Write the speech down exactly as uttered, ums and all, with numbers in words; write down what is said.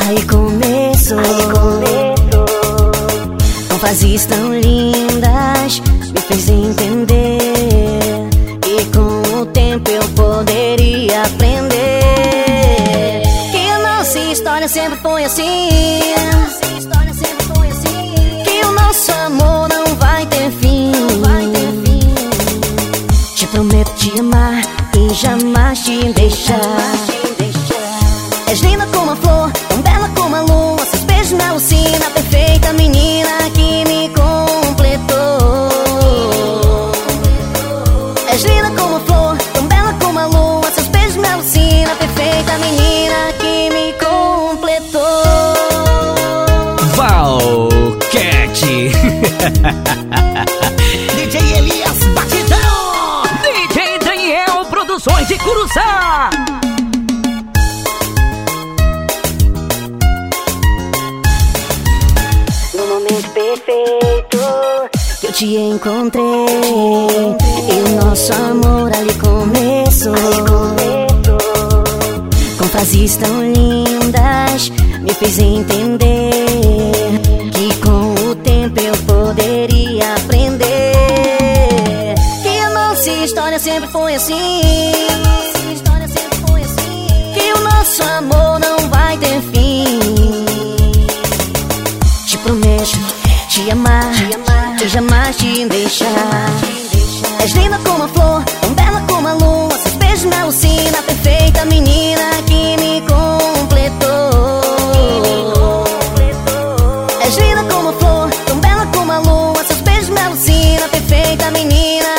Aí começou, aí começou. Com frases tão lindas me fez entender que com o tempo eu poderia aprender que a nossa história sempre foi assim, que o nosso amor não vai ter fim. Te prometo te amar e jamais te deixar. És linda como a flor, tão bela como a lua, seus beijos me alucina, perfeita menina que me completou. És linda como a flor, tão bela como a lua, seus beijos me alucina, perfeita menina que me completou. Valquete. D J Elias Batidão, D J Daniel Produções de Curuçá. No momento perfeito que eu te encontrei, e o nosso amor ali começou. Com frases tão lindas me fez entender que com o tempo eu poderia aprender que a nossa história sempre foi assim, que o nosso amor não vai ter fim. Te prometo te amar e jamais te deixar. És linda como a flor, tão bela como a lua, seus beijos me alucina, perfeita menina que me completou. És linda como a flor, tão bela como a lua, seus beijos me alucina, perfeita menina